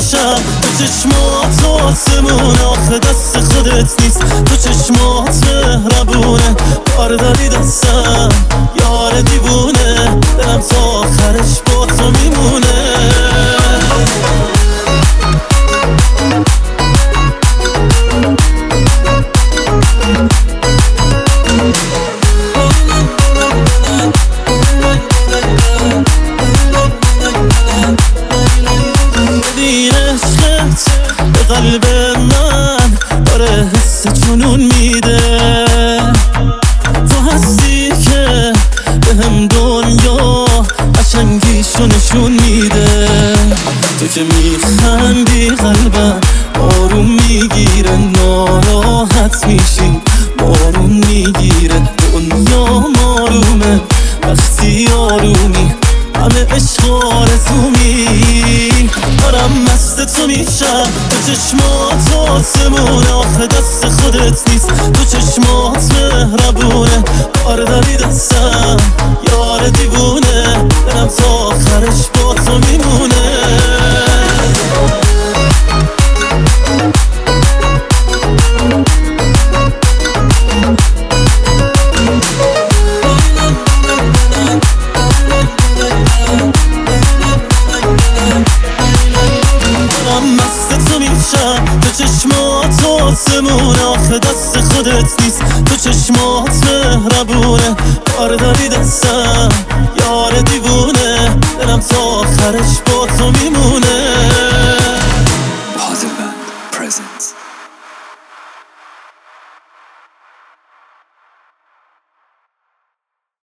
میشم تو چشمات آسمون آخه دست خودت نیست تو چشمات مهربونه کار داری دستم یار دیوونه دلم تا آخرش با تو میمونه به قلب من داره حس جنون میده تو هستی که به هم دنیا قشنگیشو نشون میده تو که میخندی قلبم آروم میگیره ناراحت میشی بارون میگیره دنیا آرومه وقتی آرومی همه عشق آرزومی دارم مست تو میشم تو چشمات آسمون آخه دست خودت نیست تو چشمات مهربونه کار داری دستم یار دیوونه دلم تا آخرش با تو میمونه تو چشمات آسمون آخه دست خودت نیست تو چشمات مهربونه کار داری دستم یار دیوونه دلم تا آخرش